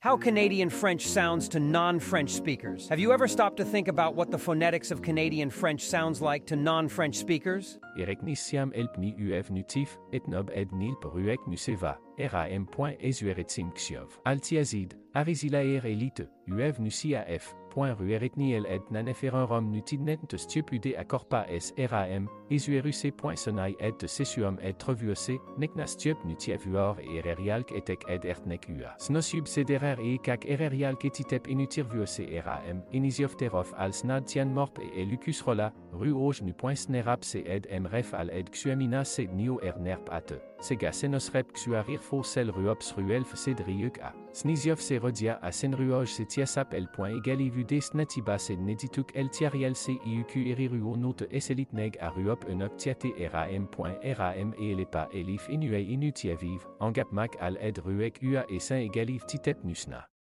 How Canadian French sounds to non-French speakers. Have you ever stopped to think about what the phonetics of Canadian French sounds like to non-French speakers? Ereknisiam elpni uf nutif, et nob ed nil peruek nuseva, ram.esueretim xiov. Altiazid, arisilaer elite, uev nusia f. Rueretni el ed naneferum nutidnet te stupude accorpa s ram, esueruse.sonai ed te sesuum ed trevuose, nekna stup nutievuor et ererialk etek ed ertnek ua. Snosub sederer e kak ererialk etitep inutirvuose ram, enisiofterauf als nad tian morp et elucus rola, ruoj nu.snerap se ed mref al ed xuamina se nio ernerp ate. Sega senosrep xuarir fo sel ruops ruelf cedriuk a. Snisiov se rodia a senruoj se tiasap el point egali vude snatiba se nedituk el tiariel se iuq eriruo note eselit neg a ruop enok tiate ram e elepa elif inue inutiaviv, angap mak al ed ruek ua et saint egaliv titep nusna.